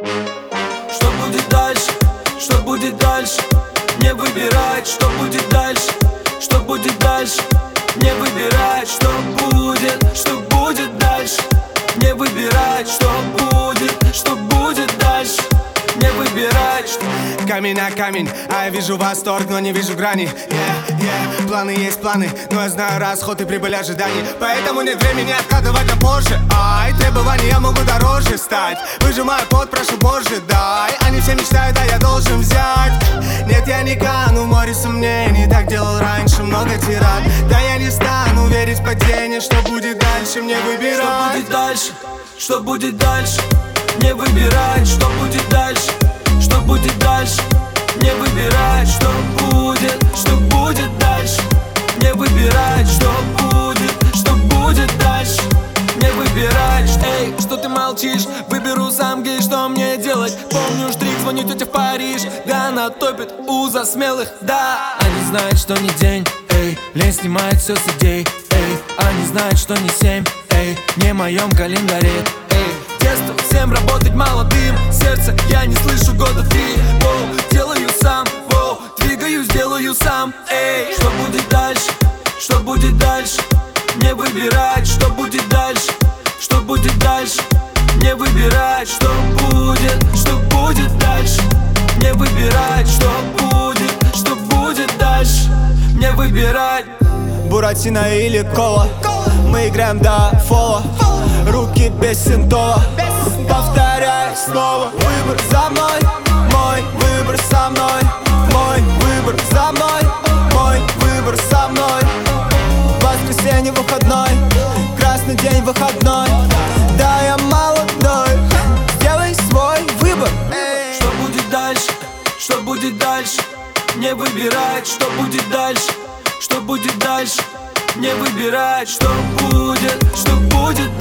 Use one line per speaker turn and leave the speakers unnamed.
Что будет дальше? Что будет дальше? Не выбирать, что будет дальше? Что будет дальше? Не выбирать, что будет дальше? Не выбирать, что будет дальше? Не выбирать.
Камень на камень, а я вижу восторг, но не вижу грани. Планы есть планы, но я знаю расход и прибыль ожиданий. Поэтому нет времени откладывать на позже. Требования могут дороже стать. Выжимаю пот, прошу Боже, дай. Они все мечтают, а я должен взять. Нет, я не кану в море сомнений. Так делал раньше, много тират. Да я не стану верить в падение. Что будет дальше, мне выбирать.
Что будет дальше? Что будет дальше? Не выбирать, что будет дальше? Что будет дальше? Не выбирать, что будет дальше? Не выбирать, что будет дальше? Не выбирать. Эй, что ты молчишь? Выберу сам, гей, что мне делать? Помню штрих, звоню тетя в Париж. Да, она топит уза смелых, да. Они знают, что не день, эй, лень снимает все с идей, эй. Они знают, что не 7, эй, не в моем календаре, эй. Детство, всем работать молодым. Сердце, я не слышу года 3. Воу, делаю сам, воу, двигаюсь, делаю сам. Эй, что будет дальше? Что будет дальше? Не выбирать, что будет дальше? Что будет дальше? Не выбирать, что будет дальше? Не выбирать, что будет дальше? Не выбирать.
Буратино или кола, мы играем до фола. Руки без синтола, повторяй снова. Выбор за мной, мой выбор со мной. Мой выбор за мной, мой выбор со мной. Воскресенье выходной, красный день выходной. Да, я молодой, сделай свой выбор.
Что будет дальше? Что будет дальше? Не выбирать, что будет дальше? Что будет дальше? Не выбирать, что будет